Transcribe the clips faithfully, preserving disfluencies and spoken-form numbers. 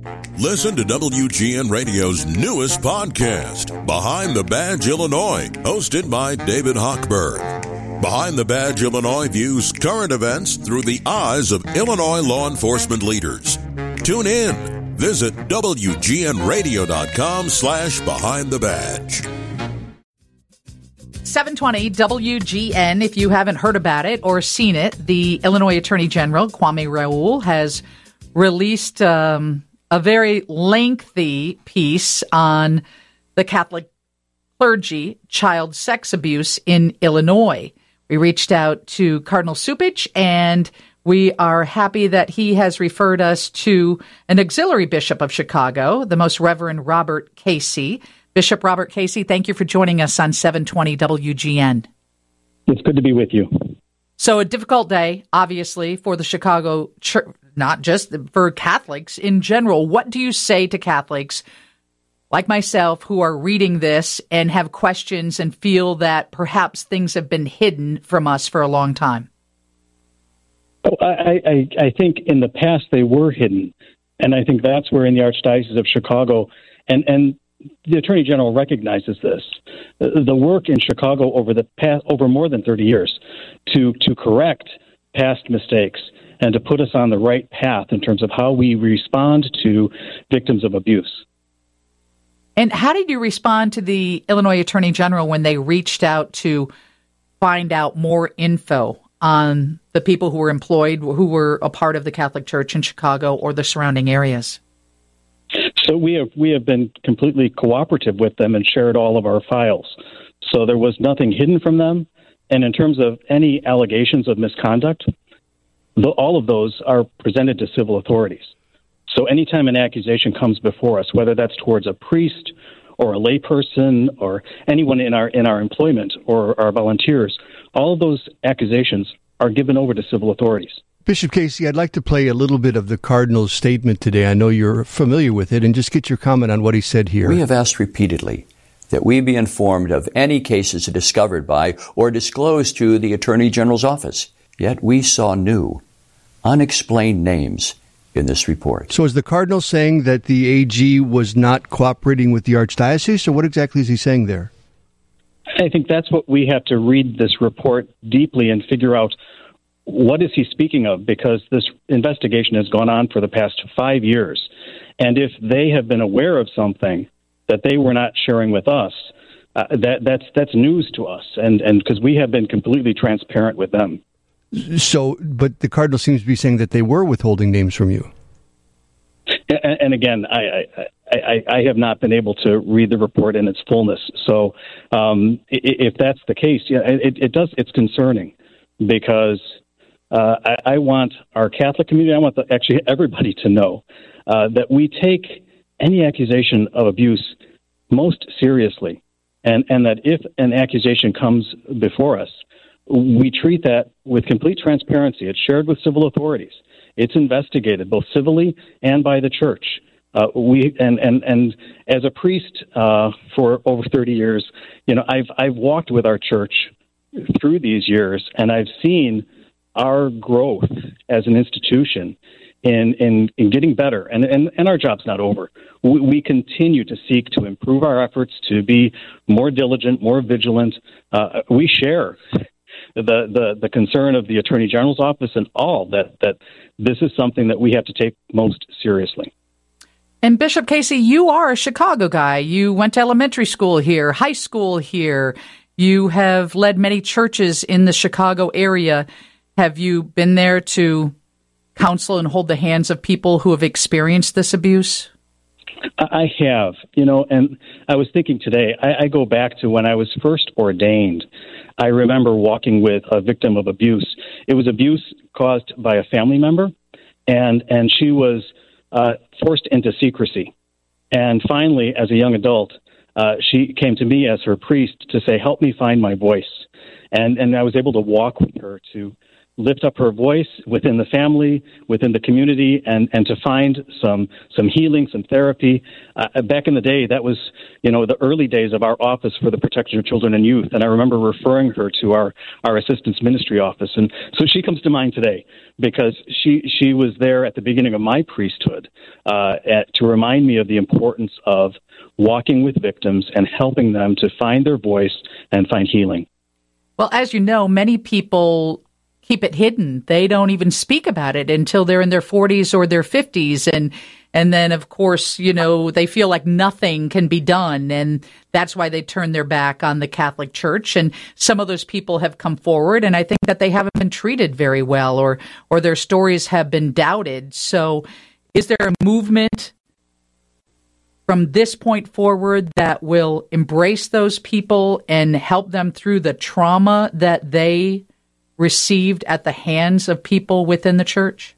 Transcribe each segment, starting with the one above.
Listen to W G N Radio's newest podcast, Behind the Badge Illinois, hosted by David Hochberg. Behind the Badge Illinois views current events through the eyes of Illinois law enforcement leaders. Tune in. Visit W G N radio dot com slash behind the badge. seven twenty W G N. If you haven't heard about it or seen it, the Illinois Attorney General, Kwame Raoul, has released um, a very lengthy piece on the Catholic clergy child sex abuse in Illinois. We reached out to Cardinal Cupich, and we are happy that he has referred us to an auxiliary bishop of Chicago, the Most Reverend Robert Casey. Bishop Robert Casey, thank you for joining us on seven twenty W G N. It's good to be with you. So a difficult day, obviously, for the Chicago church, not just for Catholics in general. What do you say to Catholics like myself who are reading this and have questions and feel that perhaps things have been hidden from us for a long time? Oh, I, I, I think in the past they were hidden. And I think that's where in the Archdiocese of Chicago, and, and the Attorney General recognizes this, the work in Chicago over the past, over more than thirty years to, to correct past mistakes and to put us on the right path in terms of how we respond to victims of abuse. And how did you respond to the Illinois Attorney General when they reached out to find out more info on the people who were employed, who were a part of the Catholic Church in Chicago or the surrounding areas? So we have we have been completely cooperative with them and shared all of our files. So there was nothing hidden from them. And in terms of any allegations of misconduct, the, all of those are presented to civil authorities. So anytime an accusation comes before us, whether that's towards a priest or a layperson or anyone in our in our employment or our volunteers, all of those accusations are given over to civil authorities. Bishop Casey, I'd like to play a little bit of the Cardinal's statement today. I know you're familiar with it, and just get your comment on what he said here. We have asked repeatedly that we be informed of any cases discovered by or disclosed to the Attorney General's office. Yet we saw new, unexplained names in this report. So is the Cardinal saying that the A G was not cooperating with the Archdiocese, or what exactly is he saying there? I think that's what we have to read this report deeply and figure out what is he speaking of, because this investigation has gone on for the past five years. And if they have been aware of something that they were not sharing with us, uh, that that's that's news to us, and and because we have been completely transparent with them. So, but the Cardinal seems to be saying that they were withholding names from you. And, and again, I, I, I, I have not been able to read the report in its fullness. So, um, if that's the case, yeah, it, it does. It's concerning because uh, I, I want our Catholic community, I want the, actually everybody to know uh, that we take any accusation of abuse most seriously, and and that if an accusation comes before us, we treat that with complete transparency. It's shared with civil authorities. It's investigated both civilly and by the church. Uh, we and, and, and as a priest uh, for over thirty years, you know, I've I've walked with our church through these years, and I've seen our growth as an institution in in, in getting better. And, and and our job's not over. We, we continue to seek to improve our efforts, to be more diligent, more vigilant. Uh, we share the, the the concern of the Attorney General's office and all that that this is something that we have to take most seriously. And Bishop Casey, you are a Chicago guy. You went to elementary school here, high school here. You have led many churches in the Chicago area. Have you been there to counsel and hold the hands of people who have experienced this abuse? I have, you know, and I was thinking today, I, I go back to when I was first ordained. I remember walking with a victim of abuse. It was abuse caused by a family member, and, and she was uh, forced into secrecy. And finally, as a young adult, uh, she came to me as her priest to say, help me find my voice. And, and I was able to walk with her to, lift up her voice within the family, within the community, and, and to find some some healing, some therapy. Uh, back in the day, that was, you know, the early days of our Office for the Protection of Children and Youth, and I remember referring her to our, our assistance ministry office. And so she comes to mind today because she, she was there at the beginning of my priesthood uh, at, to remind me of the importance of walking with victims and helping them to find their voice and find healing. Well, as you know, many people keep it hidden. They don't even speak about it until they're in their forties or their fifties. And and then, of course, you know, they feel like nothing can be done. And that's why they turn their back on the Catholic Church. And some of those people have come forward, and I think that they haven't been treated very well, or or their stories have been doubted. So is there a movement from this point forward that will embrace those people and help them through the trauma that they received at the hands of people within the church?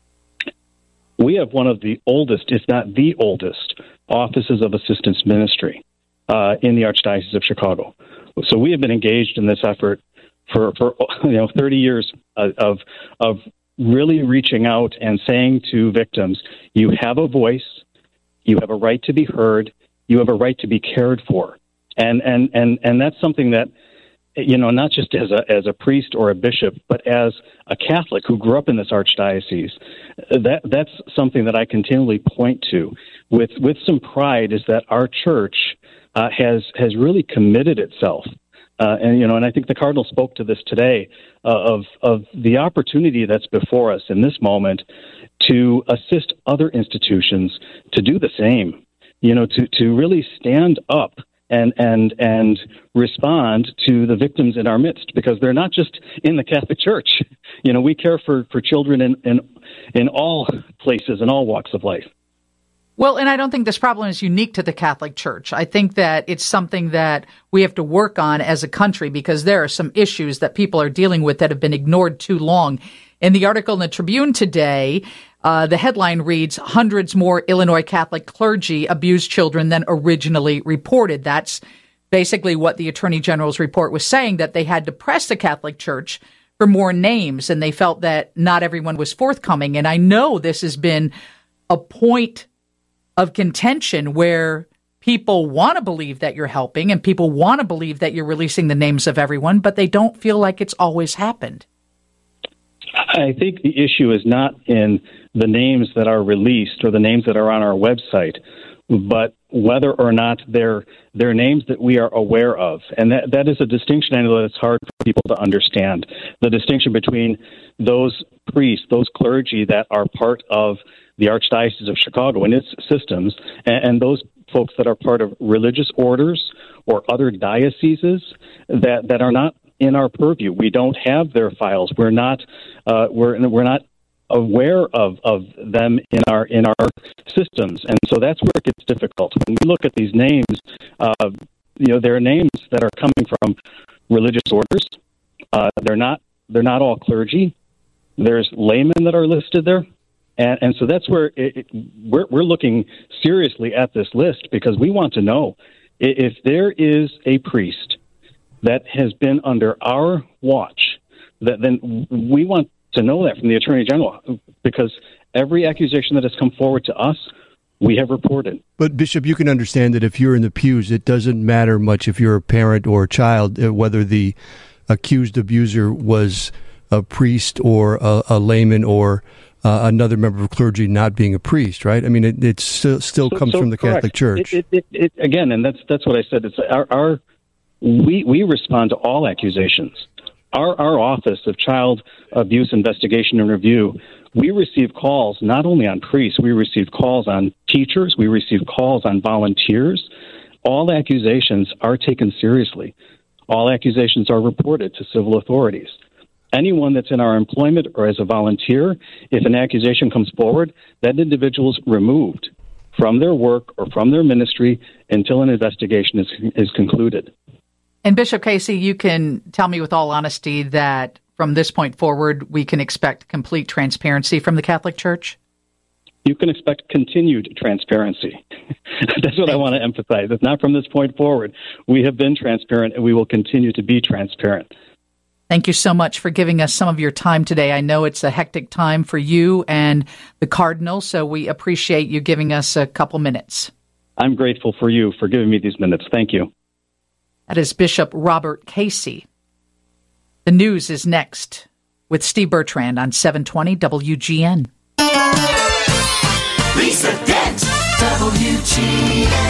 We have one of the oldest, if not the oldest, offices of assistance ministry uh, in the Archdiocese of Chicago. So we have been engaged in this effort for, for you know, thirty years of of really reaching out and saying to victims, you have a voice, you have a right to be heard, you have a right to be cared for. And and and, and that's something that, you know, not just as a as a priest or a bishop, but as a Catholic who grew up in this archdiocese, that that's something that I continually point to with with some pride, is that our church uh, has has really committed itself, uh, and you know, and I think the Cardinal spoke to this today uh, of of the opportunity that's before us in this moment to assist other institutions to do the same, you know, to to really stand up and and and respond to the victims in our midst, because they're not just in the Catholic Church. You know, we care for, for children in, in in all places and all walks of life. Well, and I don't think this problem is unique to the Catholic Church. I think that it's something that we have to work on as a country, because there are some issues that people are dealing with that have been ignored too long. In the article in the Tribune today, Uh, the headline reads, hundreds more Illinois Catholic clergy abuse children than originally reported. That's basically what the Attorney General's report was saying, that they had to press the Catholic Church for more names, and they felt that not everyone was forthcoming. And I know this has been a point of contention where people want to believe that you're helping and people want to believe that you're releasing the names of everyone, but they don't feel like it's always happened. I think the issue is not in the names that are released or the names that are on our website, but whether or not they're they're names that we are aware of. And that, that is a distinction I know that it's hard for people to understand. The distinction between those priests, those clergy that are part of the Archdiocese of Chicago and its systems, and, and those folks that are part of religious orders or other dioceses that, that are not in our purview. We don't have their files. We're not uh, we're we're not aware of, of them in our in our systems, and so that's where it gets difficult. When we look at these names, uh, you know, they're names that are coming from religious orders. Uh, they're not they're not all clergy. There's laymen that are listed there, and and so that's where it, it, we're we're looking seriously at this list, because we want to know if there is a priest that has been under our watch, that then we want to know that from the Attorney General, because every accusation that has come forward to us, we have reported. But, Bishop, you can understand that if you're in the pews, it doesn't matter much if you're a parent or a child, whether the accused abuser was a priest or a, a layman or uh, another member of clergy not being a priest, right? I mean, it, it still, still so, comes so from the correct. Catholic Church. It, it, it, it, again, and that's that's what I said. It's our, our we we respond to all accusations. Our our Office of Child Abuse Investigation and Review, we receive calls not only on priests, we receive calls on teachers, we receive calls on volunteers. All accusations are taken seriously. All accusations are reported to civil authorities. Anyone that's in our employment or as a volunteer, if an accusation comes forward, that individual is removed from their work or from their ministry until an investigation is is concluded. And Bishop Casey, you can tell me with all honesty that from this point forward, we can expect complete transparency from the Catholic Church? You can expect continued transparency. That's what I want to emphasize. It's not from this point forward. We have been transparent, and we will continue to be transparent. Thank you so much for giving us some of your time today. I know it's a hectic time for you and the Cardinal, so we appreciate you giving us a couple minutes. I'm grateful for you for giving me these minutes. Thank you. That is Bishop Robert Casey. The news is next with Steve Bertrand on seven twenty W G N. Lisa Dent, W G N.